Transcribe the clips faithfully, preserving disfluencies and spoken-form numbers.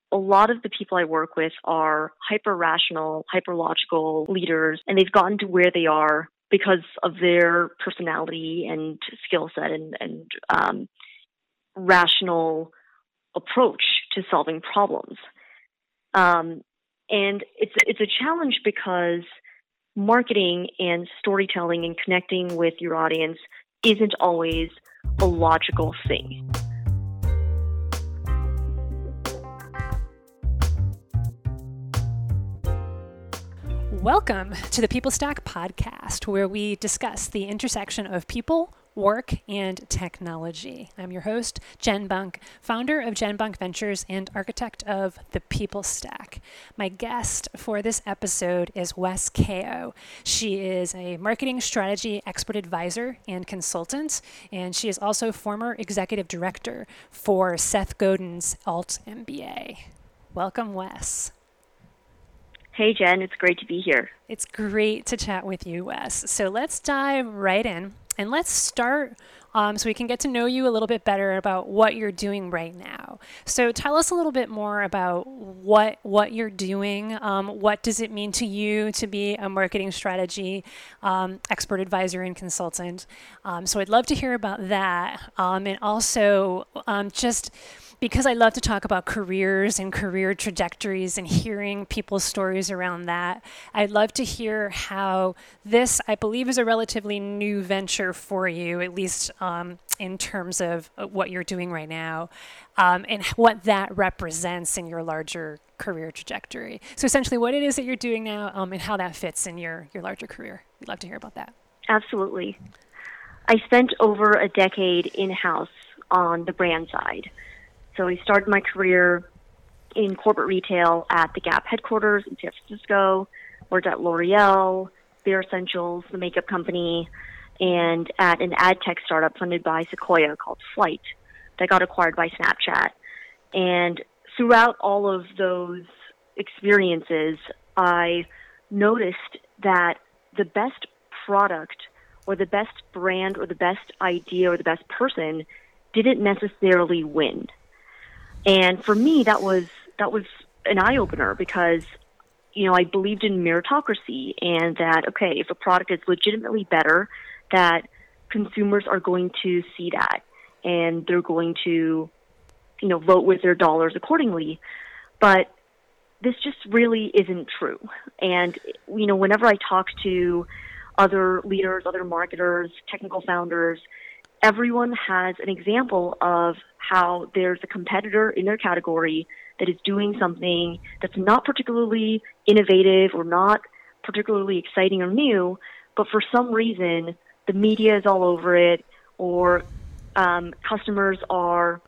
a lot of the people I work with are hyper-rational, hyper-logical leaders, and they've gotten to where they are because of their personality and skill set and, and um, rational approach to solving problems. Um, and it's it's a challenge because marketing and storytelling and connecting with your audience isn't always a logical thing. Welcome to the People Stack podcast, where we discuss the intersection of people, work, and technology. I'm your host, Jen Bunk, founder of Jen Bunk Ventures and architect of the People Stack. My guest for this episode is Wes Kao. She is a marketing strategy expert advisor and consultant, and she is also former executive director for Seth Godin's Alt M B A. Welcome, Wes. Hey, Jen, it's great to be here. It's great to chat with you, Wes. So let's dive right in and let's start um, so we can get to know you a little bit better about what you're doing right now. So tell us a little bit more about what what you're doing. Um, what does it mean to you to be a marketing strategy um, expert advisor and consultant? Um, so I'd love to hear about that. Um, and also um, just... because I love to talk about careers and career trajectories and hearing people's stories around that, I'd love to hear how this, I believe, is a relatively new venture for you, at least um, in terms of what you're doing right now, um, and what that represents in your larger career trajectory. So essentially what it is that you're doing now um, and how that fits in your, your larger career. We'd love to hear about that. Absolutely. I spent over a decade in-house on the brand side. So I started my career in corporate retail at the Gap headquarters in San Francisco, worked at L'Oreal, Bare Essentials, the makeup company, and at an ad tech startup funded by Sequoia called Flight that got acquired by Snapchat. And throughout all of those experiences, I noticed that the best product or the best brand or the best idea or the best person didn't necessarily win. And for me, that was that was an eye-opener because, you know, I believed in meritocracy and that, okay, if a product is legitimately better, that consumers are going to see that and they're going to, you know, vote with their dollars accordingly. But this just really isn't true. And, you know, whenever I talk to other leaders, other marketers, technical founders, everyone has an example of how there's a competitor in their category that is doing something that's not particularly innovative or not particularly exciting or new, but for some reason the media is all over it, or um, customers are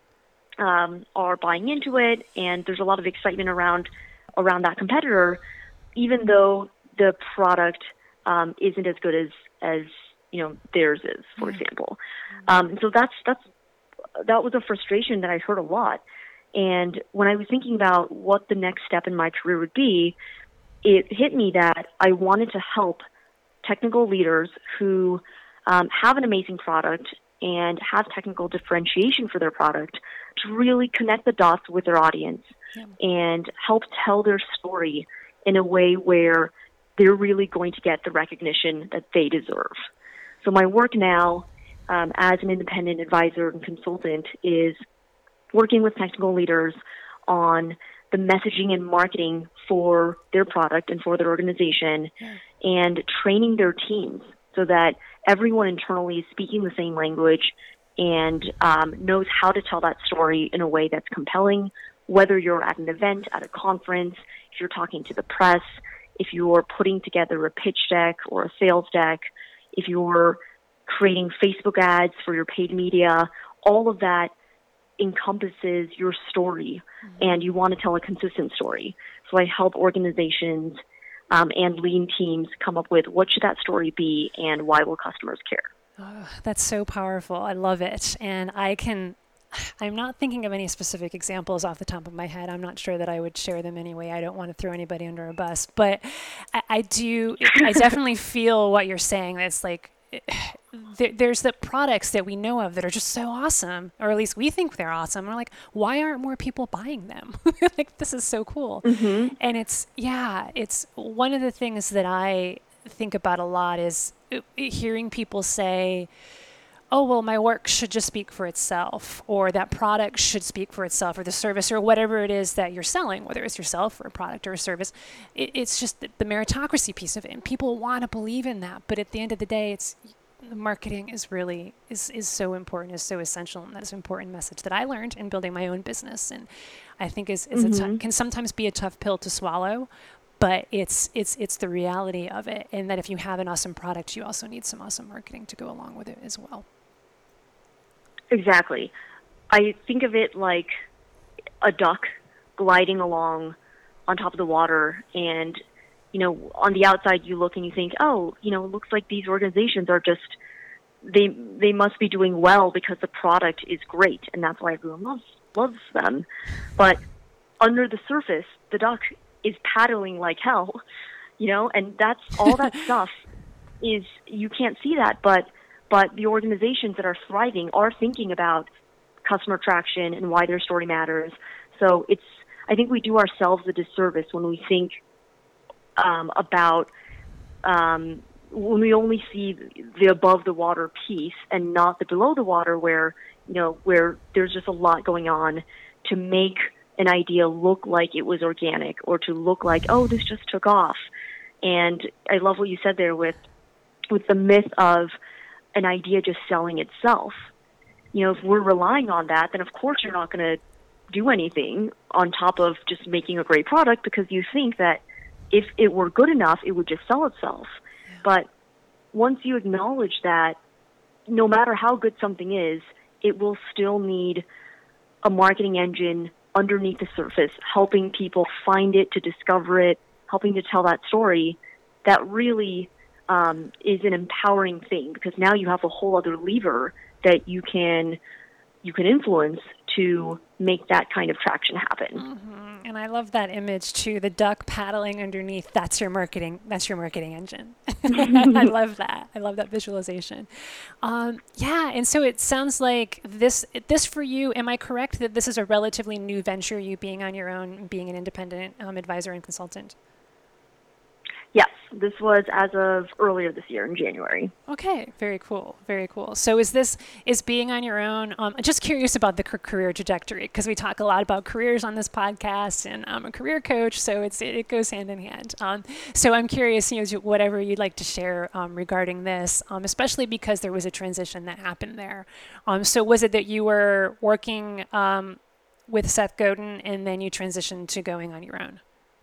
um, are buying into it, and there's a lot of excitement around around that competitor, even though the product um, isn't as good as as you know, theirs is, for mm-hmm. example. Um, and so that's, that's, that was a frustration that I heard a lot. And when I was thinking about what the next step in my career would be, it hit me that I wanted to help technical leaders who um, have an amazing product and have technical differentiation for their product to really connect the dots with their audience yeah. and help tell their story in a way where they're really going to get the recognition that they deserve. So my work now um, as an independent advisor and consultant is working with technical leaders on the messaging and marketing for their product and for their organization yeah. and training their teams so that everyone internally is speaking the same language and um, knows how to tell that story in a way that's compelling, whether you're at an event, at a conference, if you're talking to the press, if you're putting together a pitch deck or a sales deck, if you're creating Facebook ads for your paid media, all of that encompasses your story, mm-hmm. and you want to tell a consistent story. So I help organizations um, and lean teams come up with what should that story be and why will customers care. Oh, that's so powerful. I love it. And I can I'm not thinking of any specific examples off the top of my head. I'm not sure that I would share them anyway. I don't want to throw anybody under a bus, but I, I do, I definitely feel what you're saying. It's like, there, there's the products that we know of that are just so awesome, or at least we think they're awesome. We're like, why aren't more people buying them? Like, this is so cool. Mm-hmm. And it's, yeah, it's one of the things that I think about a lot is hearing people say, oh, well, my work should just speak for itself, or that product should speak for itself, or the service, or whatever it is that you're selling, whether it's yourself or a product or a service. It, it's just the, the meritocracy piece of it. And people want to believe in that. But at the end of the day, it's the marketing is really is, is so important, is so essential. And that's an important message that I learned in building my own business. And I think is, is mm-hmm. a t- can sometimes be a tough pill to swallow. But it's it's it's the reality of it. And that if you have an awesome product, you also need some awesome marketing to go along with it as well. Exactly. I think of it like a duck gliding along on top of the water, and, you know, on the outside you look and you think, oh, you know, it looks like these organizations are just, they they must be doing well because the product is great, and that's why everyone loves, loves them. But under the surface, the duck is paddling like hell, you know, and that's all that stuff is, you can't see that, but But the organizations that are thriving are thinking about customer traction and why their story matters. So it's, I think we do ourselves a disservice when we think um, about, um, when we only see the above the water piece and not the below the water, where, you know, where there's just a lot going on to make an idea look like it was organic, or to look like, oh, this just took off. And I love what you said there with, with the myth of an idea just selling itself. You know, if we're relying on that, then of course you're not going to do anything on top of just making a great product, because you think that if it were good enough, it would just sell itself. Yeah. But once you acknowledge that no matter how good something is, it will still need a marketing engine underneath the surface, helping people find it, to discover it, helping to tell that story, that really Um, is an empowering thing, because now you have a whole other lever that you can you can influence to make that kind of traction happen. Mm-hmm. And I love that image too, the duck paddling underneath. That's your marketing. That's your marketing engine. I love that. I love that visualization. Um, yeah. And so it sounds like this this for you. Am I correct that this is a relatively new venture? You being on your own, being an independent um, advisor and consultant. Yes, this was as of earlier this year in January. Okay, very cool, very cool. So is this, is being on your own, um, I'm just curious about the career trajectory, because we talk a lot about careers on this podcast, and I'm a career coach, so it's it goes hand in hand. Um, so I'm curious, you know, whatever you'd like to share um, regarding this, um, especially because there was a transition that happened there. Um, so was it that you were working um, with Seth Godin and then you transitioned to going on your own?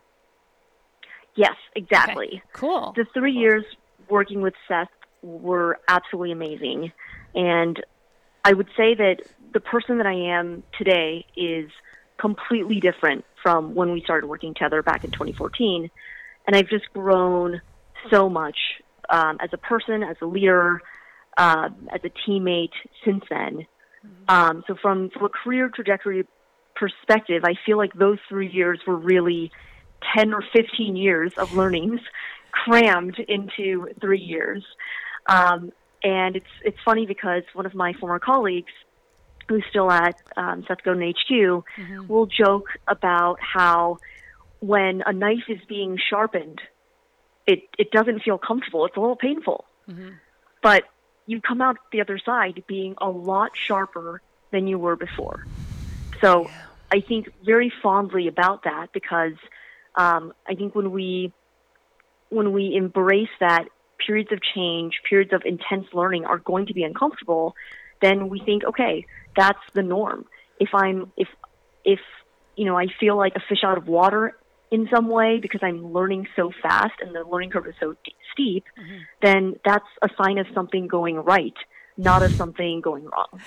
Yes, exactly. Okay. Cool. The three cool. years working with Seth were absolutely amazing. And I would say that the person that I am today is completely different from when we started working together back in twenty fourteen. And I've just grown so much um, as a person, as a leader, uh, as a teammate since then. Mm-hmm. Um, so from, from a career trajectory perspective, I feel like those three years were really ten or fifteen years of learnings crammed into three years. Um, and it's it's funny because one of my former colleagues, who's still at um, Seth Godin H Q, mm-hmm. will joke about how when a knife is being sharpened, it, it doesn't feel comfortable. It's a little painful. Mm-hmm. But you come out the other side being a lot sharper than you were before. So yeah. I think very fondly about that, because Um, I think when we when we embrace that periods of change, periods of intense learning are going to be uncomfortable, then we think, okay, that's the norm. If I'm if if you know I feel like a fish out of water in some way because I'm learning so fast and the learning curve is so d- steep, mm-hmm. then that's a sign of something going right, not of something going wrong.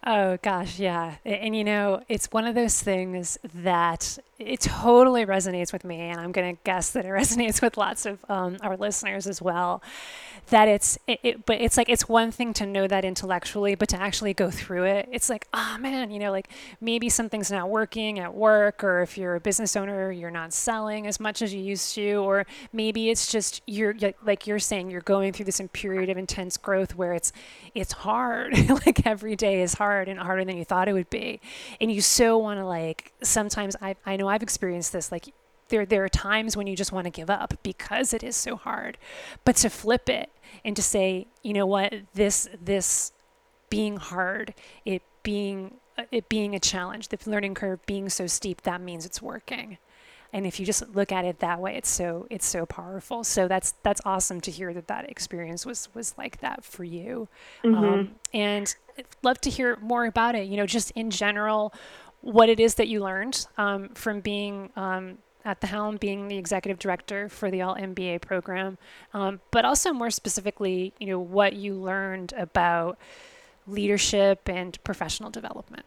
Oh gosh, yeah. A- And you know, it's one of those things that it totally resonates with me, and I'm going to guess that it resonates with lots of um, our listeners as well. That it's, it, it, but it's like it's one thing to know that intellectually, but to actually go through it, it's like, oh man, you know, like maybe something's not working at work, or if you're a business owner, you're not selling as much as you used to, or maybe it's just you're you're- like you're saying, you're going through this period of intense growth where it's it's hard, like every day is hard and harder than you thought it would be, and you so want to like. Sometimes I I know I've experienced this, like. There, there are times when you just want to give up because it is so hard, but to flip it and to say, you know what, this this being hard, it being it being a challenge, the learning curve being so steep, that means it's working. And if you just look at it that way, it's so it's so powerful. So that's that's awesome to hear that that experience was was like that for you. Mm-hmm. Um, and I'd love to hear more about it. You know, just in general, what it is that you learned um, from being um, at the helm, being the executive director for the Alt M B A program, um, but also more specifically, you know, what you learned about leadership and professional development.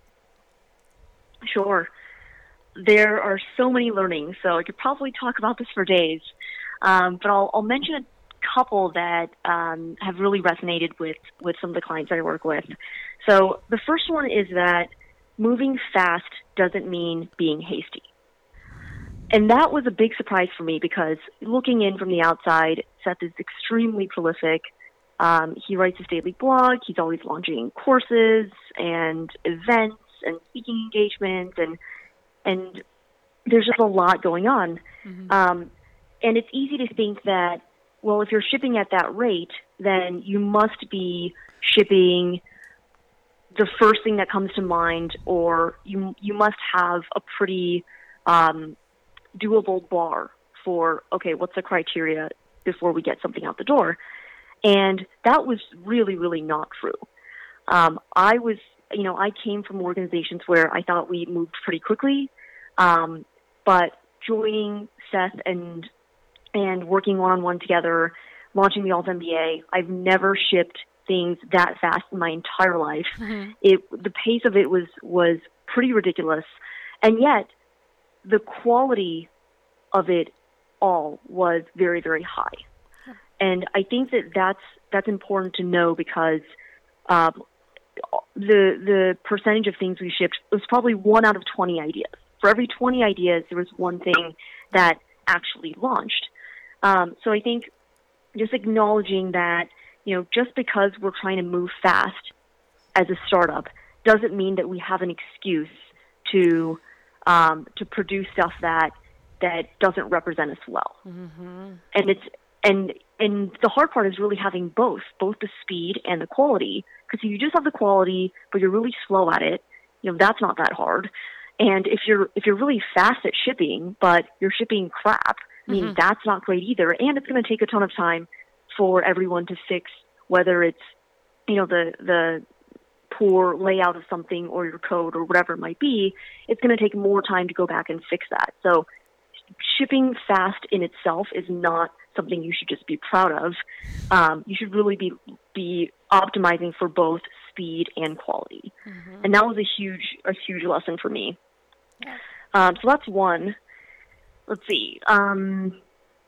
Sure. There are so many learnings, so I could probably talk about this for days. Um, but I'll, I'll mention a couple that um, have really resonated with, with some of the clients I work with. So the first one is that moving fast doesn't mean being hasty. And that was a big surprise for me because looking in from the outside, Seth is extremely prolific. Um, he writes his daily blog. He's always launching courses and events and speaking engagements, and and there's just a lot going on. Mm-hmm. Um, and it's easy to think that, well, if you're shipping at that rate, then you must be shipping the first thing that comes to mind, or you you must have a pretty um, doable bar for, okay, what's the criteria before we get something out the door? And that was really, really not true. Um, I was, you know, I came from organizations where I thought we moved pretty quickly, um, but joining Seth and and working one-on-one together, launching the Alt M B A, I've never shipped things that fast in my entire life. Mm-hmm. It the pace of it was was pretty ridiculous, and yet the quality of it all was very, very high. And I think that that's, that's important to know because um, the the percentage of things we shipped was probably one out of twenty ideas. For every twenty ideas, there was one thing that actually launched. Um, so I think just acknowledging that, you know, just because we're trying to move fast as a startup doesn't mean that we have an excuse to um, to produce stuff that that doesn't represent us well. Mm-hmm. And it's and and the hard part is really having both, both the speed and the quality. Because if you just have the quality, but you're really slow at it, you know, that's not that hard. And if you're if you're really fast at shipping, but you're shipping crap, I mean, mm-hmm. that's not great either. And it's going to take a ton of time for everyone to fix, whether it's, you know, the the poor layout of something or your code or whatever it might be. It's going to take more time to go back and fix that. So shipping fast in itself is not something you should just be proud of. Um, you should really be be optimizing for both speed and quality. Mm-hmm. And that was a huge a huge lesson for me. Yeah. Um, so that's one. Let's see. Um,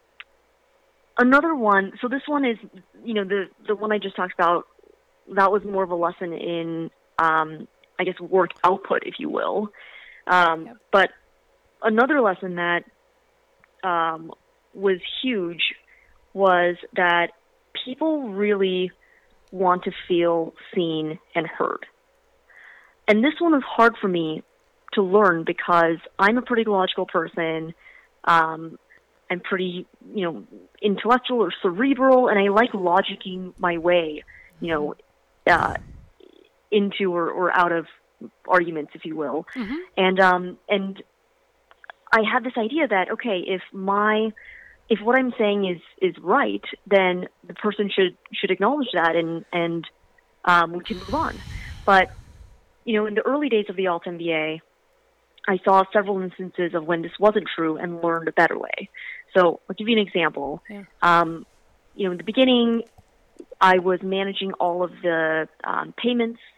another one. So this one is, you know, the the one I just talked about. That was more of a lesson in, um, I guess, work output, if you will. Um, yep. But another lesson that um, was huge was that people really want to feel seen and heard. And this one was hard for me to learn because I'm a pretty logical person. Um, I'm pretty, you know, intellectual or cerebral, and I like logicking my way, you know, uh, into or, or out of arguments, if you will. Mm-hmm. And um, and I had this idea that, okay, if my if what I'm saying is, is right, then the person should should acknowledge that, and and um, we can move on. But you know, in the early days of the Alt M B A, I saw several instances of when this wasn't true and learned a better way. So I'll give you an example. Yeah. Um, you know, in the beginning, I was managing all of the um, payments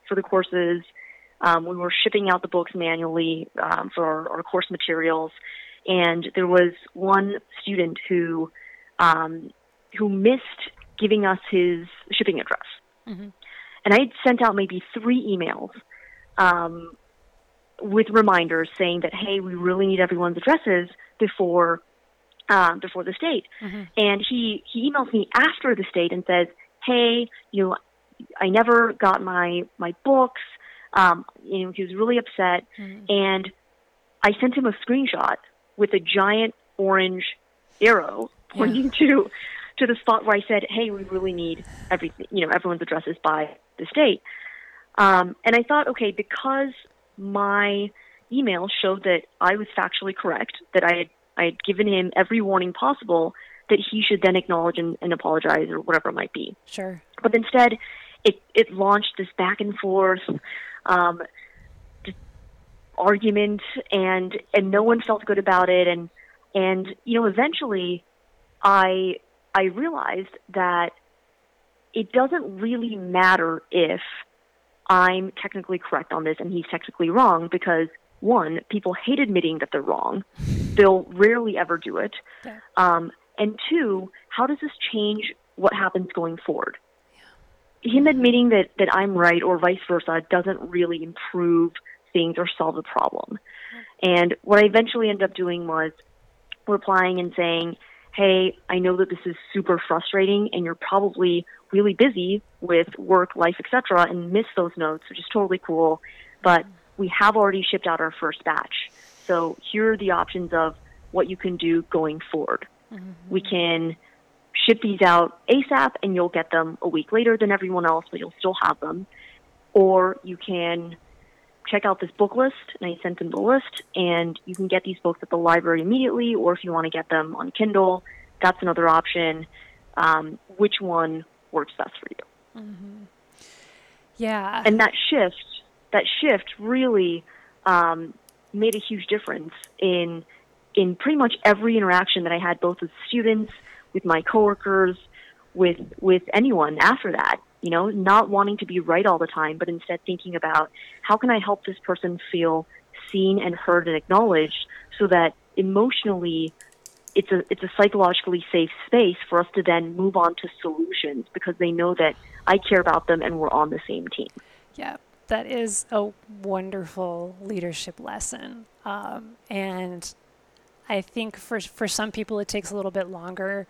for the courses. Um, we were shipping out the books manually um, for our, our course materials, and there was one student who um, who missed giving us his shipping address. Mm-hmm. And I had sent out maybe three emails um, with reminders saying that, hey, we really need everyone's addresses before um, before this date. Mm-hmm. And he, he emails me after this date and says, hey, you know, I never got my, my books. Um, you know, he was really upset. Mm-hmm. And I sent him a screenshot with a giant orange arrow pointing yeah. to to the spot where I said, hey, we really need everything, you know, everyone's addresses by this date. Um, and I thought, okay, because my email showed that I was factually correct, that I had, I had given him every warning possible, that he should then acknowledge and, and apologize or whatever it might be. Sure. But instead, it, it launched this back and forth um, argument, and and no one felt good about it. And, and you know, eventually I I realized that it doesn't really matter if I'm technically correct on this and he's technically wrong, because, one, people hate admitting that they're wrong. They'll rarely ever do it. Yeah. Um, and two, how does this change what happens going forward? Yeah. Him admitting that, that I'm right or vice versa doesn't really improve things or solve the problem. Yeah. And what I eventually ended up doing was replying and saying, hey, I know that this is super frustrating and you're probably really busy with work, life, et cetera, and miss those notes, which is totally cool. But we have already shipped out our first batch. So here are the options of what you can do going forward. Mm-hmm. We can ship these out ASAP and you'll get them a week later than everyone else, but you'll still have them. Or you can check out this book list, and I sent them the list, and you can get these books at the library immediately, or if you want to get them on Kindle, that's another option. Um, which one works best for you? Mm-hmm. Yeah. And that shift, that shift really um, made a huge difference in in pretty much every interaction that I had, both with students, with my coworkers, with with anyone after that. You know, not wanting to be right all the time, but instead thinking about how can I help this person feel seen and heard and acknowledged, so that emotionally it's a it's a psychologically safe space for us to then move on to solutions, because they know that I care about them and we're on the same team. Yeah, that is a wonderful leadership lesson. Um, and I think for for some people it takes a little bit longer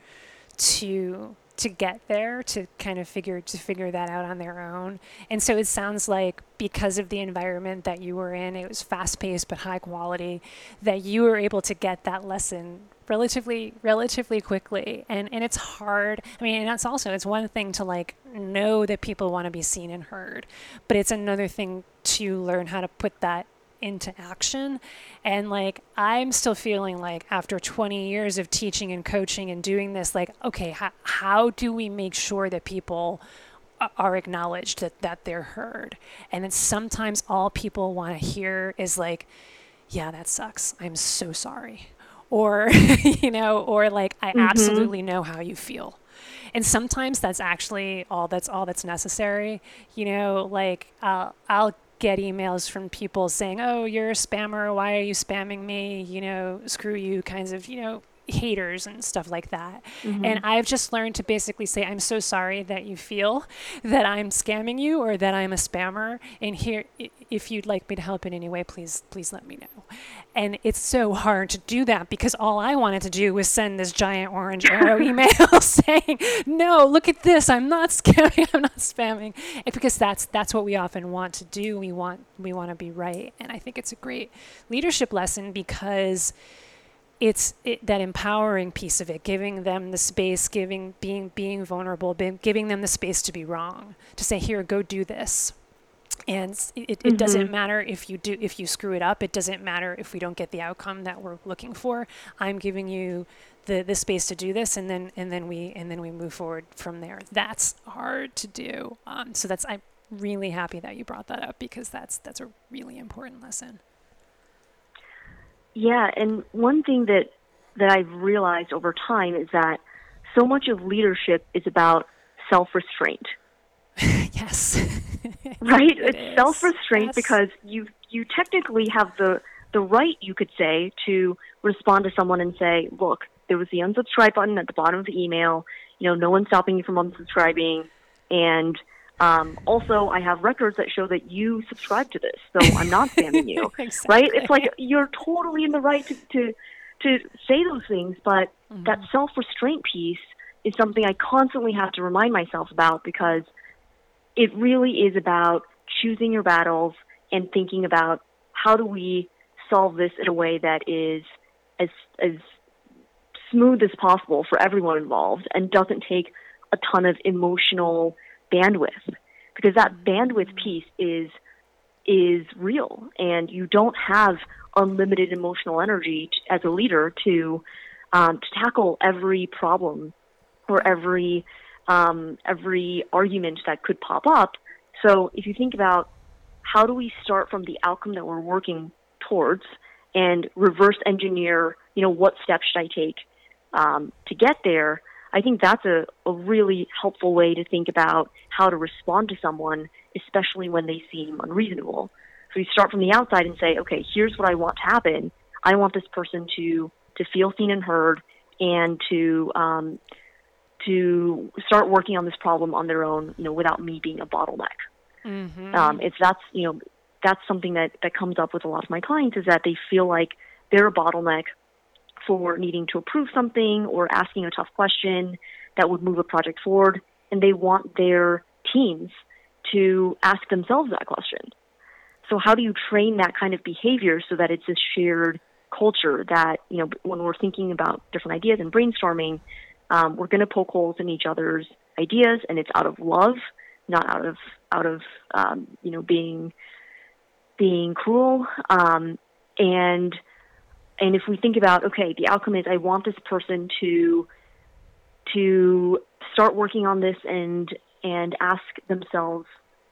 to to get there, to kind of figure to figure that out on their own. And so it sounds like because of the environment that you were in, it was fast-paced but high quality, that you were able to get that lesson relatively relatively quickly. And and it's hard. I mean, and that's also, it's one thing to like know that people want to be seen and heard, but it's another thing to learn how to put that into action. And like, I'm still feeling like after twenty years of teaching and coaching and doing this, like, okay, how, how do we make sure that people are acknowledged, that, that they're heard? And then sometimes all people want to hear is like, yeah, that sucks, I'm so sorry. Or, you know, or like, I mm-hmm. absolutely know how you feel. And sometimes that's actually all that's all that's necessary. You know, like uh, I'll get emails from people saying, oh, you're a spammer, why are you spamming me, you know, screw you, kinds of, you know, haters and stuff like that. Mm-hmm. And I've just learned to basically say, I'm so sorry that you feel that I'm scamming you or that I'm a spammer, and here, if you'd like me to help in any way, please please let me know. And it's so hard to do that, because all I wanted to do was send this giant orange arrow email saying, no, look at this, I'm not scamming, I'm not spamming. And because that's that's what we often want to do. We want we want to be right. And I think it's a great leadership lesson, because it's it, that empowering piece of it, giving them the space, giving being being vulnerable, being, giving them the space to be wrong, to say, here, go do this. And it, it mm-hmm. doesn't matter if you do if you screw it up. It doesn't matter if we don't get the outcome that we're looking for. I'm giving you the, the space to do this, and then and then we and then we move forward from there. That's hard to do. Um, so that's I'm really happy that you brought that up, because that's that's a really important lesson. Yeah, and one thing that that I've realized over time is that so much of leadership is about self-restraint. Yes. right? It It's is. self-restraint Yes. because you you technically have the the right, you could say, to respond to someone and say, look, there was the unsubscribe button at the bottom of the email. You know, no one's stopping you from unsubscribing. And um, also, I have records that show that you subscribe to this, so I'm not spamming you, Exactly. right? It's like you're totally in the right to, to, to say those things, but Mm-hmm. that self-restraint piece is something I constantly have to remind myself about, because it really is about choosing your battles and thinking about how do we solve this in a way that is as as smooth as possible for everyone involved and doesn't take a ton of emotional bandwidth, because that bandwidth piece is is real, and you don't have unlimited emotional energy t- as a leader to um, to tackle every problem or every um, every argument that could pop up. So if you think about how do we start from the outcome that we're working towards and reverse engineer, you know, what steps should I take um, to get there? I think that's a, a really helpful way to think about how to respond to someone, especially when they seem unreasonable. So you start from the outside and say, okay, here's what I want to happen. I want this person to to feel seen and heard, and to um, to start working on this problem on their own, you know, without me being a bottleneck. Mm-hmm. Um, if that's, you know, that's something that, that comes up with a lot of my clients, is that they feel like they're a bottleneck for needing to approve something or asking a tough question that would move a project forward, and they want their teams to ask themselves that question. So how do you train that kind of behavior so that it's a shared culture that, you know, when we're thinking about different ideas and brainstorming, um, we're going to poke holes in each other's ideas, and it's out of love, not out of out of um, you know, being being cruel. Um, and and if we think about, okay, the outcome is I want this person to to start working on this and and ask themselves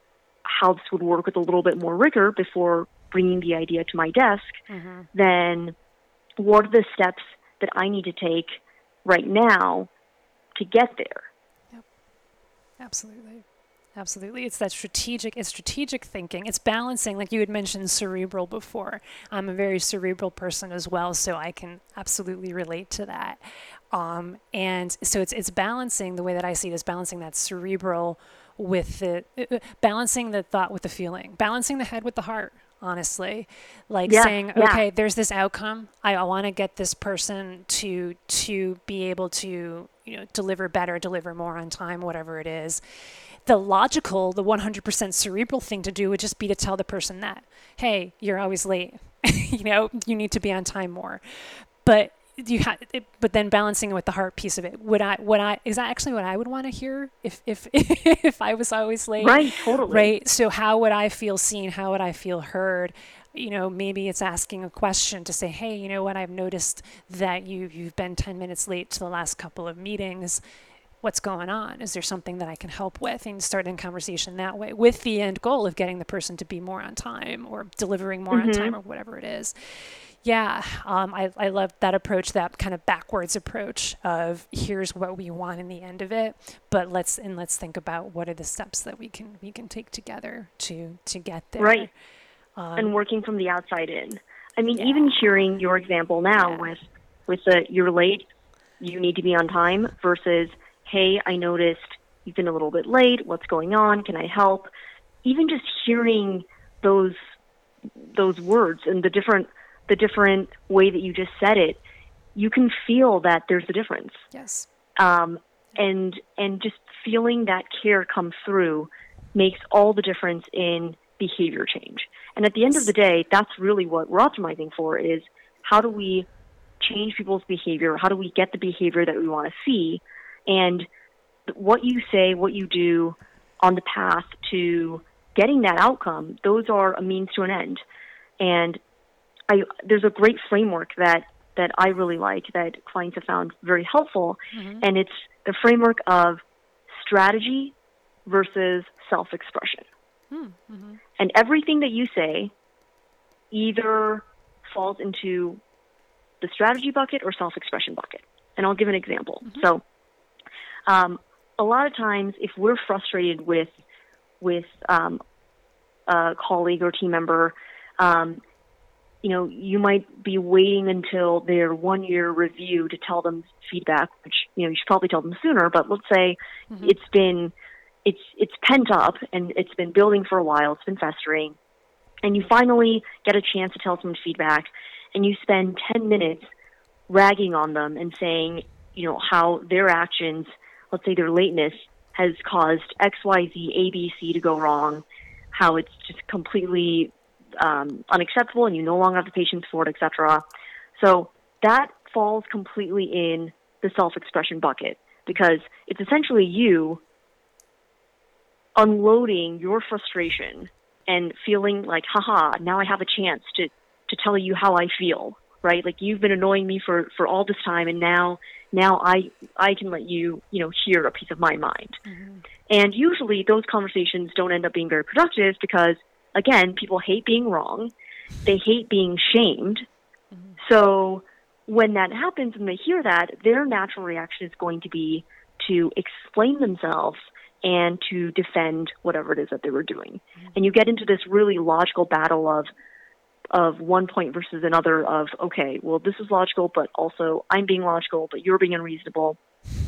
how this would work with a little bit more rigor before bringing the idea to my desk, Mm-hmm. then what are the steps that I need to take right now to get there? Yep. Absolutely. Absolutely. It's that strategic, it's strategic thinking. It's balancing, like you had mentioned cerebral before. I'm a very cerebral person as well, so I can absolutely relate to that. Um, and so it's it's balancing, the way that I see it is balancing that cerebral with the, uh, balancing the thought with the feeling, balancing the head with the heart, honestly. Like Yeah, saying, yeah. okay, there's this outcome. I, I want to get this person to to be able to, you know, deliver better, deliver more on time, whatever it is. The logical, the one hundred percent cerebral thing to do would just be to tell the person that, hey, you're always late. You know, you need to be on time more. But you ha- it, but then balancing it with the heart piece of it. Would I? Would I? Is that actually what I would want to hear if if if I was always late? Right, totally. Right. So how would I feel seen? How would I feel heard? You know, maybe it's asking a question to say, hey, you know what? I've noticed that you you've been ten minutes late to the last couple of meetings. What's going on? Is there something that I can help with? And start a conversation that way, with the end goal of getting the person to be more on time or delivering more Mm-hmm. on time or whatever it is. Yeah, um, I, I love that approach, that kind of backwards approach of here's what we want in the end of it, but let's and let's think about what are the steps that we can we can take together to to get there. Right. Um, And working from the outside in. I mean, yeah. even hearing your example now Yeah. with with the you're late, you need to be on time, versus, hey, I noticed you've been a little bit late. What's going on? Can I help? Even just hearing those those words and the different the different way that you just said it, you can feel that there's a difference. Yes. Um, and and just feeling that care come through makes all the difference in behavior change. And at the end of the day, that's really what we're optimizing for, is how do we change people's behavior? How do we get the behavior that we want to see? And what you say, what you do on the path to getting that outcome, those are a means to an end. And I, there's a great framework that, that I really like that clients have found very helpful, Mm-hmm. and it's the framework of strategy versus self-expression. Mm-hmm. And everything that you say either falls into the strategy bucket or self-expression bucket. And I'll give an example. Mm-hmm. So um, a lot of times if we're frustrated with with um, a colleague or team member, um, you know, you might be waiting until their one-year review to tell them feedback, which, you know, you should probably tell them sooner. But let's say mm-hmm. it's been, it's it's pent up and it's been building for a while, it's been festering, and you finally get a chance to tell someone feedback, and you spend ten minutes ragging on them and saying, you know, how their actions, let's say their lateness, has caused X, Y, Z, A, B, C to go wrong, how it's just completely um, unacceptable and you no longer have the patience for it, et cetera. So that falls completely in the self-expression bucket, because it's essentially you unloading your frustration and feeling like, haha, now I have a chance to, to tell you how I feel, right? Like, you've been annoying me for, for all this time, and now now I I can let you, you know, hear a piece of my mind. Mm-hmm. And usually those conversations don't end up being very productive because, again, people hate being wrong. They hate being shamed. Mm-hmm. So when that happens and they hear that, their natural reaction is going to be to explain themselves and to defend whatever it is that they were doing. Mm-hmm. And you get into this really logical battle of of one point versus another of, okay, well, this is logical, but also I'm being logical, but you're being unreasonable.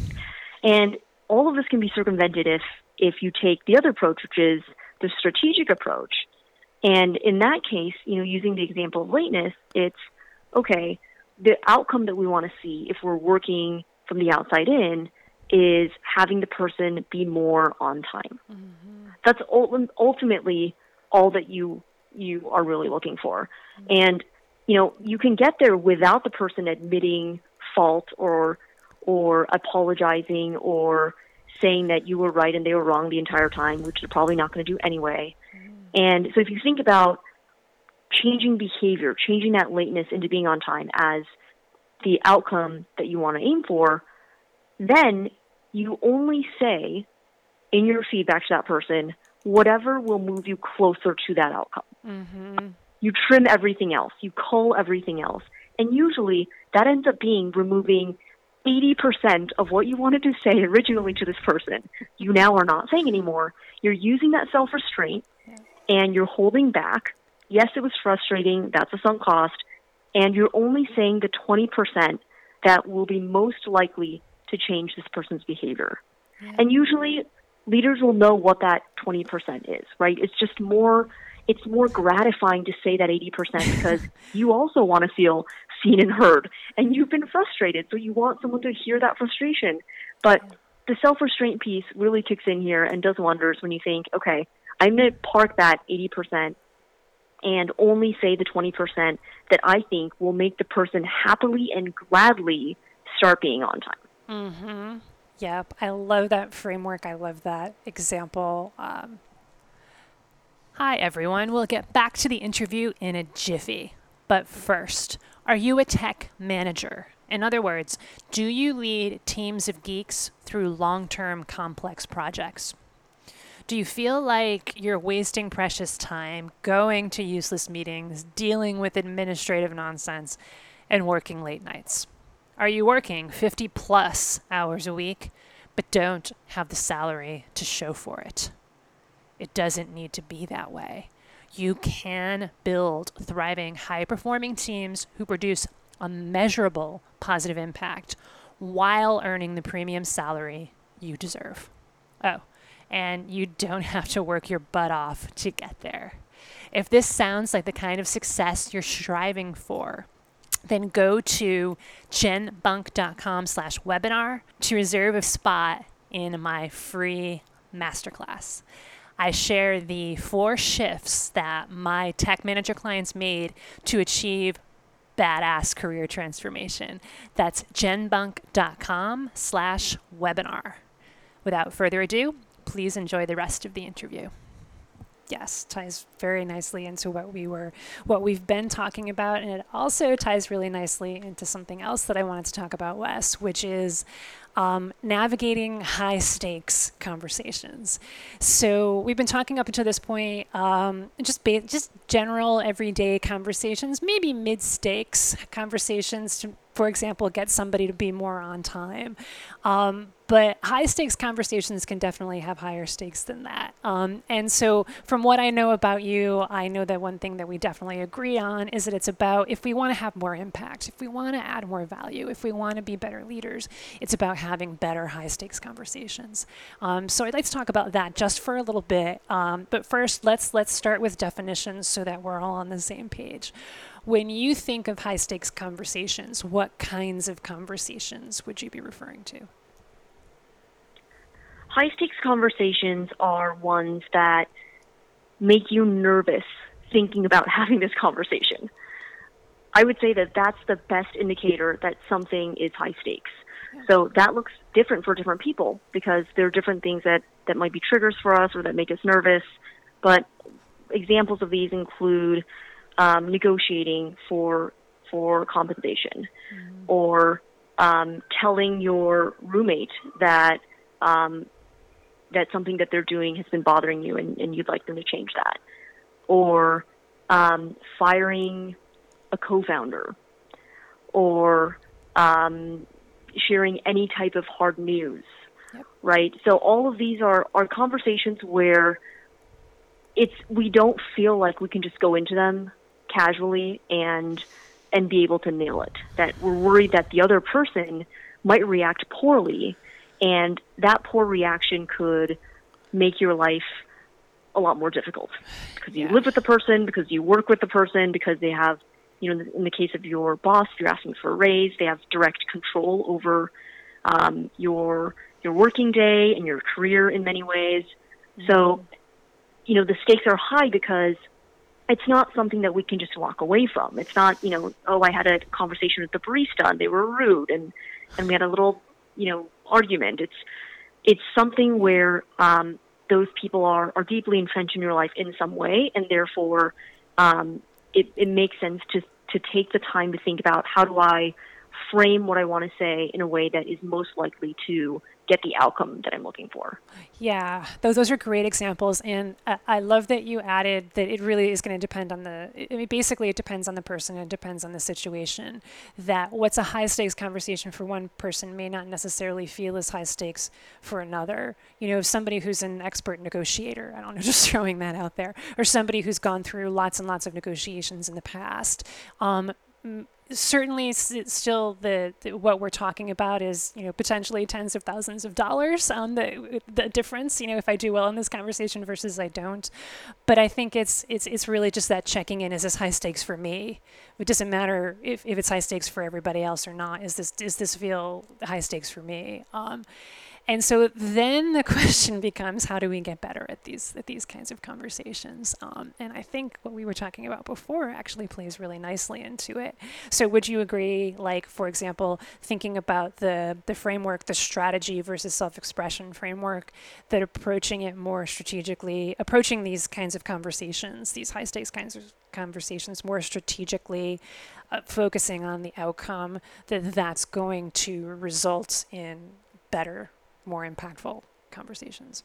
And all of this can be circumvented if, if you take the other approach, which is the strategic approach. And in that case, you know, using the example of lateness, it's, okay, the outcome that we want to see if we're working from the outside in is having the person be more on time. Mm-hmm. That's ultimately all that you you are really looking for. Mm-hmm. And, you know, you can get there without the person admitting fault or or apologizing or saying that you were right and they were wrong the entire time, which they're probably not going to do anyway. Mm-hmm. And so if you think about changing behavior, changing that lateness into being on time as the outcome that you want to aim for, then you only say in your feedback to that person whatever will move you closer to that outcome. Mm-hmm. You trim everything else. You cull everything else. And usually that ends up being removing eighty percent of what you wanted to say originally to this person. You now are not saying anymore. You're using that self-restraint, yeah. and you're holding back. Yes, it was frustrating. That's a sunk cost. And you're only saying the twenty percent that will be most likely to change this person's behavior. Yeah. And usually leaders will know what that twenty percent is, right? It's just more, it's more gratifying to say that eighty percent because you also want to feel seen and heard, and you've been frustrated, so you want someone to hear that frustration. But the self-restraint piece really kicks in here and does wonders when you think, okay, I'm going to park that eighty percent and only say the twenty percent that I think will make the person happily and gladly start being on time. Mm-hmm. Yep. I love that framework. I love that example. Um, hi, everyone. We'll get back to the interview in a jiffy. But first, are you a tech manager? In other words, do you lead teams of geeks through long-term complex projects? Do you feel like you're wasting precious time going to useless meetings, dealing with administrative nonsense, and working late nights? Are you working fifty plus hours a week, but don't have the salary to show for it? It doesn't need to be that way. You can build thriving, high-performing teams who produce a measurable positive impact while earning the premium salary you deserve. Oh, and you don't have to work your butt off to get there. If this sounds like the kind of success you're striving for, then go to jenbunk.com slash webinar to reserve a spot in my free masterclass. I share the four shifts that my tech manager clients made to achieve badass career transformation. That's jenbunk.com slash webinar. Without further ado, please enjoy the rest of the interview. Yes, ties very nicely into what we were, what we've been talking about, and it also ties really nicely into something else that I wanted to talk about, Wes, which is um, navigating high stakes conversations. So we've been talking up until this point, um, just ba- just general everyday conversations, maybe mid stakes conversations to, for example, get somebody to be more on time. Um, But high stakes conversations can definitely have higher stakes than that. Um, and so from what I know about you, I know that one thing that we definitely agree on is that it's about, if we want to have more impact, if we want to add more value, if we want to be better leaders, it's about having better high stakes conversations. Um, so I'd like to talk about that just for a little bit. Um, but first, let's let's start with definitions so that we're all on the same page. When you think of high stakes conversations, what kinds of conversations would you be referring to? High stakes conversations are ones that make you nervous thinking about having this conversation. I would say that that's the best indicator that something is high stakes. Yeah. So that looks different for different people because there are different things that, that might be triggers for us or that make us nervous. But examples of these include um, negotiating for for compensation, mm-hmm. or um, telling your roommate that um, that something that they're doing has been bothering you and, and you'd like them to change that, or um, firing a co-founder, or um, sharing any type of hard news, yep. right? So all of these are, are conversations where it's we don't feel like we can just go into them casually and and be able to nail it, that we're worried that the other person might react poorly, and that poor reaction could make your life a lot more difficult because you yeah. live with the person, because you work with the person, because they have, you know, in the case of your boss, you're asking for a raise, they have direct control over um, your your working day and your career in many ways. Mm-hmm. So, you know, the stakes are high because it's not something that we can just walk away from. It's not, you know, oh, I had a conversation with the barista and they were rude and, and we had a little, you know, argument. It's it's something where um, those people are, are deeply entrenched in your life in some way, and therefore um, it, it makes sense to, to take the time to think about how do I frame what I want to say in a way that is most likely to get the outcome that I'm looking for. Yeah, those those are great examples, and uh, I love that you added that it really is going to depend on the. I mean, basically, it depends on the person and it depends on the situation. That what's a high stakes conversation for one person may not necessarily feel as high stakes for another. You know, somebody who's an expert negotiator, I don't know, just throwing that out there, or somebody who's gone through lots and lots of negotiations in the past. Um, Certainly, still the, the what we're talking about is, you know, potentially tens of thousands of dollars on the the difference. You know, if I do well in this conversation versus I don't. But I think it's it's it's really just that checking in: is this high stakes for me? It doesn't matter if, if it's high stakes for everybody else or not. Is this does this feel high stakes for me? Um, And so then the question becomes, how do we get better at these at these kinds of conversations? Um, and I think what we were talking about before actually plays really nicely into it. So would you agree, like, for example, thinking about the, the framework, the strategy versus self-expression framework, that approaching it more strategically, approaching these kinds of conversations, these high-stakes kinds of conversations more strategically, uh, focusing on the outcome, that that's going to result in better, more impactful conversations?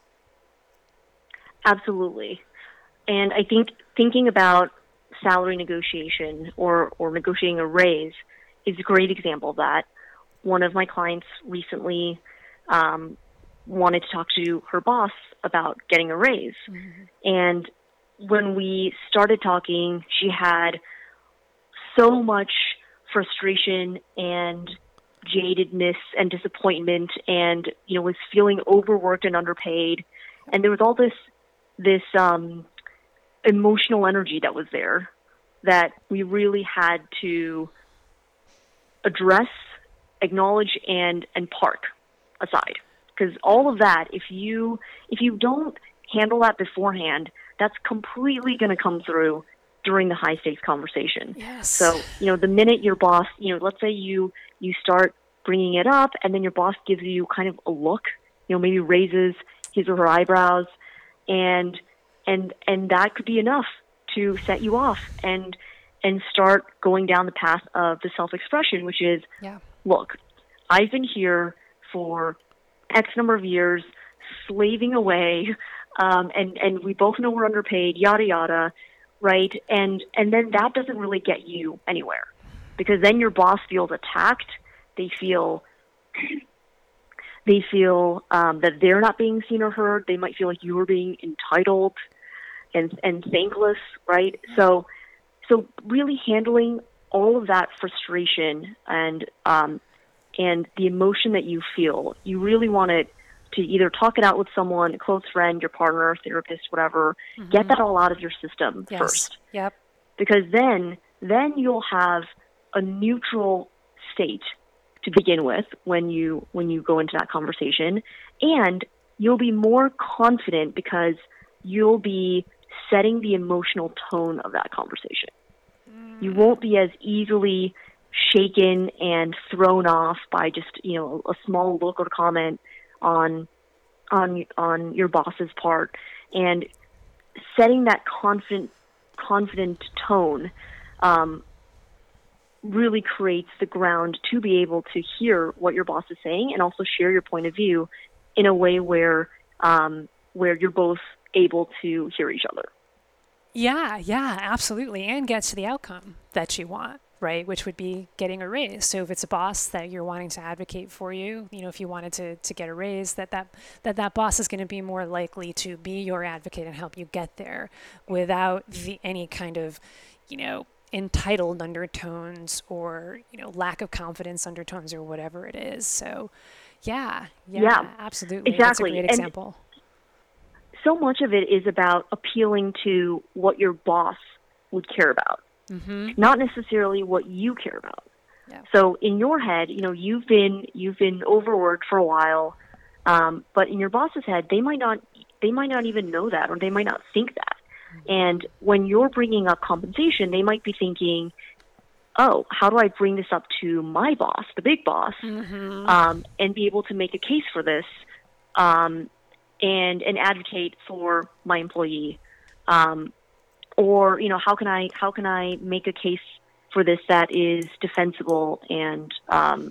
Absolutely. And I think thinking about salary negotiation or, or negotiating a raise is a great example of that. One of my clients recently um, wanted to talk to her boss about getting a raise. Mm-hmm. And when we started talking, she had so much frustration and jadedness and disappointment, and, you know, was feeling overworked and underpaid. And there was all this this um, emotional energy that was there that we really had to address, acknowledge, and and park aside. Because all of that, if you if you don't handle that beforehand, that's completely going to come through during the high stakes conversation. Yes. So, you know, the minute your boss, you know, let's say you you start bringing it up, and then your boss gives you kind of a look, you know, maybe raises his or her eyebrows, and and and that could be enough to set you off and and start going down the path of the self-expression, which is, yeah. look, I've been here for X number of years, slaving away, um, and and we both know we're underpaid, yada yada, right? And and then that doesn't really get you anywhere, because then your boss feels attacked. They feel They feel um, that they're not being seen or heard. They might feel like you're being entitled and and thankless, right? So, so really handling all of that frustration and um, and the emotion that you feel, you really want to to either talk it out with someone, a close friend, your partner, therapist, whatever. Mm-hmm. Get that all out of your system yes. first. Yep. Because then then you'll have a neutral state to begin with when you when you go into that conversation, and you'll be more confident because you'll be setting the emotional tone of that conversation. Mm. You won't be as easily shaken and thrown off by just, you know, a small look or comment on on on your boss's part, and setting that confident confident tone um, really creates the ground to be able to hear what your boss is saying and also share your point of view in a way where um, where you're both able to hear each other. Yeah, yeah, absolutely, and get to the outcome that you want, right? Which would be getting a raise. So if it's a boss that you're wanting to advocate for you, you know, if you wanted to, to get a raise, that that, that that boss is going to be more likely to be your advocate and help you get there without the, any kind of, you know, entitled undertones or, you know, lack of confidence undertones or whatever it is. So yeah, yeah, yeah absolutely. Exactly. That's a great and example. So much of it is about appealing to what your boss would care about. Mm-hmm. Not necessarily what you care about. Yeah. So in your head, you know, you've been you've been overworked for a while, um, but in your boss's head, they might not they might not even know that, or they might not think that. Mm-hmm. And when you're bringing up compensation, they might be thinking, "Oh, how do I bring this up to my boss, the big boss, mm-hmm. um, and be able to make a case for this, um, and and advocate for my employee?" Um, Or, you know, how can I how can I make a case for this that is defensible and, um,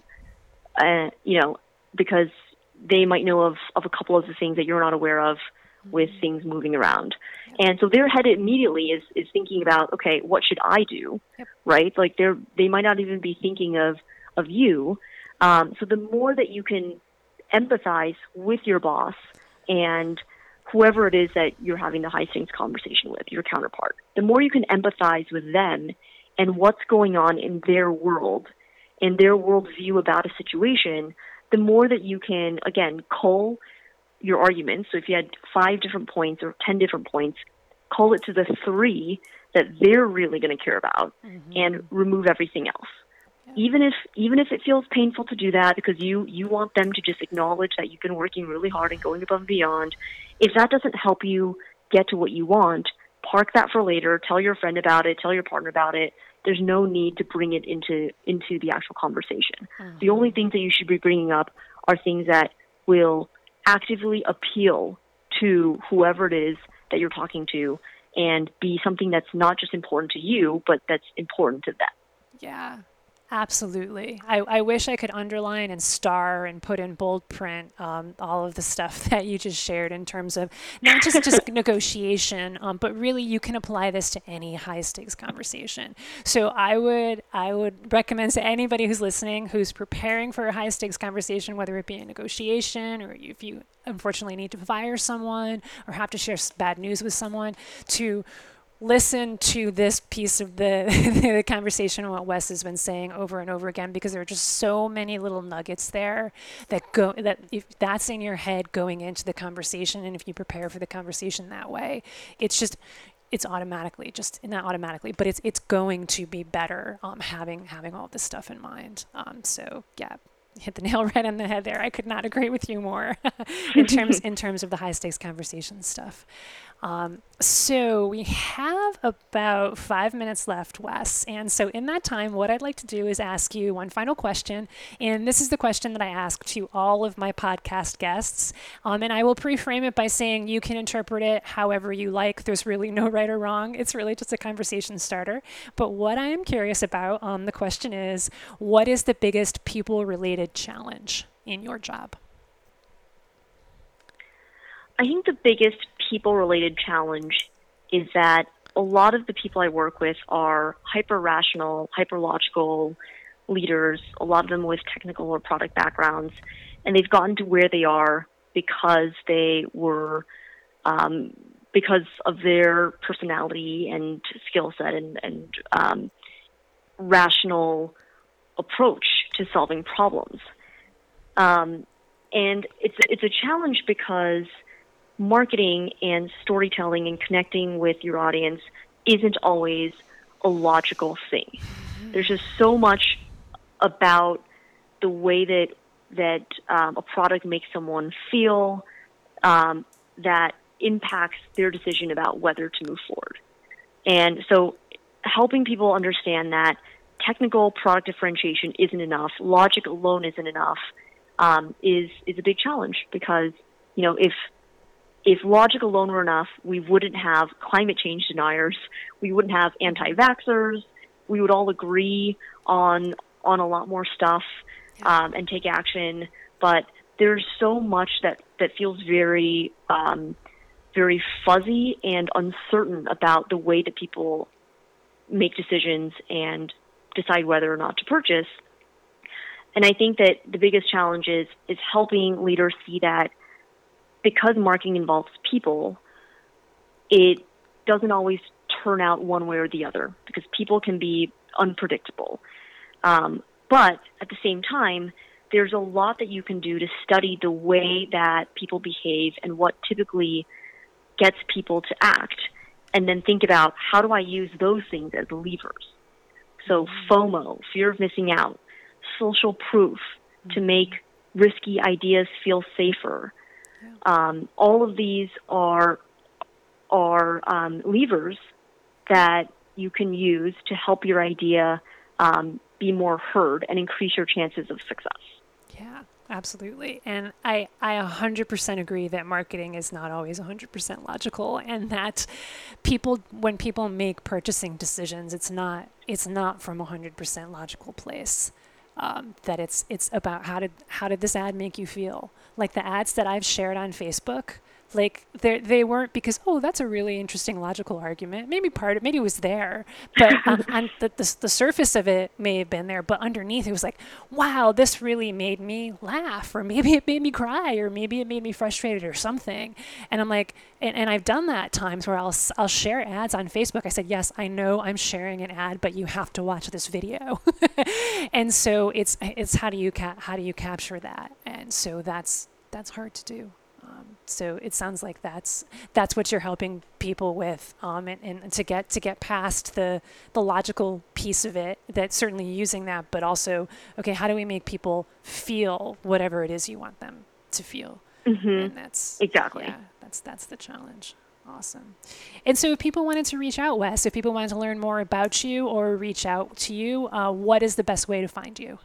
uh, you know, because they might know of, of a couple of the things that you're not aware of with mm-hmm. things moving around. Yep. And so their head immediately is, is thinking about, okay, what should I do, yep. right? Like they're they might not even be thinking of, of you. Um, so the more that you can empathize with your boss and whoever it is that you're having the high-stakes conversation with, your counterpart, the more you can empathize with them and what's going on in their world, in their worldview about a situation, the more that you can, again, cull your arguments. So if you had five different points or ten different points, cull it to the three that they're really going to care about mm-hmm. and remove everything else. Even if even if it feels painful to do that because you, you want them to just acknowledge that you've been working really hard and going above and beyond, if that doesn't help you get to what you want, park that for later, tell your friend about it, tell your partner about it. There's no need to bring it into into the actual conversation. Mm-hmm. The only things that you should be bringing up are things that will actively appeal to whoever it is that you're talking to and be something that's not just important to you, but that's important to them. Yeah. Absolutely. I, I wish I could underline and star and put in bold print um, all of the stuff that you just shared in terms of not just, just negotiation, um, but really you can apply this to any high stakes conversation. So I would I would recommend to anybody who's listening, who's preparing for a high stakes conversation, whether it be a negotiation or if you unfortunately need to fire someone or have to share bad news with someone, to listen to this piece of the, the conversation and what Wes has been saying over and over again, because there are just so many little nuggets there that go, that if that's in your head going into the conversation, and if you prepare for the conversation that way, it's just, it's automatically just not automatically, but it's, it's going to be better um, having, having all this stuff in mind. Um, so yeah, hit the nail right on the head there. I could not agree with you more in terms, in terms of the high stakes conversation stuff. Um, so we have about five minutes left, Wes. And so in that time, what I'd like to do is ask you one final question. And this is the question that I ask to all of my podcast guests. Um, and I will pre-frame it by saying you can interpret it however you like. There's really no right or wrong. It's really just a conversation starter. But what I am curious about, um, the question is, what is the biggest people-related challenge in your job? I think the biggest people-related challenge is that a lot of the people I work with are hyper-rational, hyper-logical, leaders, a lot of them with technical or product backgrounds, and they've gotten to where they are because they were, um, because of their personality and skill set and, and um, rational approach to solving problems. Um, and it's it's a challenge because marketing and storytelling and connecting with your audience isn't always a logical thing. Mm-hmm. There's just so much about the way that that um, a product makes someone feel um, that impacts their decision about whether to move forward. And so helping people understand that technical product differentiation isn't enough, logic alone isn't enough, um, is is a big challenge because, you know, if if logic alone were enough, we wouldn't have climate change deniers, we wouldn't have anti-vaxxers, we would all agree on on a lot more stuff um, and take action. But there's so much that, that feels very um, very fuzzy and uncertain about the way that people make decisions and decide whether or not to purchase. And I think that the biggest challenge is, is helping leaders see that because marketing involves people, it doesn't always turn out one way or the other because people can be unpredictable. Um, but at the same time, there's a lot that you can do to study the way that people behave and what typically gets people to act, and then think about how do I use those things as levers. So FOMO, fear of missing out, social proof to make risky ideas feel safer. Um, all of these are are um, levers that you can use to help your idea um, be more heard and increase your chances of success. Yeah, absolutely. And I, I one hundred percent agree that marketing is not always one hundred percent logical, and that people, when people make purchasing decisions, it's not it's not from a one hundred percent logical place. Um, that it's it's about how did how did this ad make you feel? Like the ads that I've shared on Facebook, like they they weren't because, oh, that's a really interesting logical argument. Maybe part of maybe it was there, but on, on the, the the surface of it may have been there, but underneath it was like, wow, this really made me laugh, or maybe it made me cry, or maybe it made me frustrated or something. And I'm like, and, and I've done that times where I'll I'll share ads on Facebook. I said, yes, I know I'm sharing an ad, but you have to watch this video. And so it's it's how do you ca- how do you capture that? And so that's that's hard to do. Um, so it sounds like that's that's what you're helping people with, um, and, and to get to get past the the logical piece of it. That certainly using that, but also, okay, how do we make people feel whatever it is you want them to feel? Mm-hmm. And that's exactly yeah, that's that's the challenge. Awesome. And so if people wanted to reach out, Wes, if people wanted to learn more about you or reach out to you, uh, what is the best way to find you?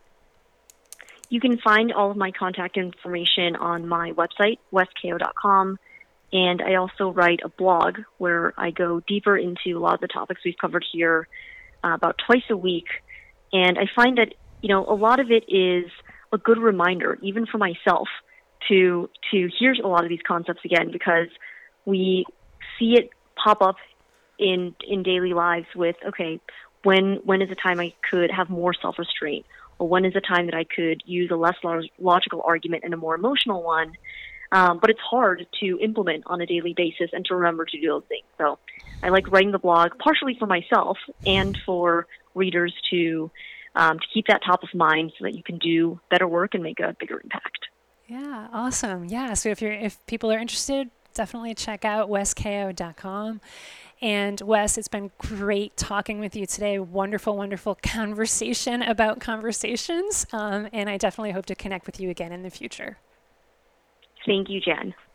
You can find all of my contact information on my website, wes k o dot com, and I also write a blog where I go deeper into a lot of the topics we've covered here uh, about twice a week. And I find that, you know, a lot of it is a good reminder, even for myself, to to hear a lot of these concepts again, because we see it pop up in in daily lives with, okay, when when is a time I could have more self-restraint? Or when is a time that I could use a less log- logical argument and a more emotional one? Um, but it's hard to implement on a daily basis and to remember to do those things. So I like writing the blog partially for myself and for readers to um, to keep that top of mind so that you can do better work and make a bigger impact. Yeah, awesome. Yeah, so if you're if people are interested, definitely check out wes k o dot com. And Wes, it's been great talking with you today. Wonderful, wonderful conversation about conversations. Um, and I definitely hope to connect with you again in the future. Thank you, Jen.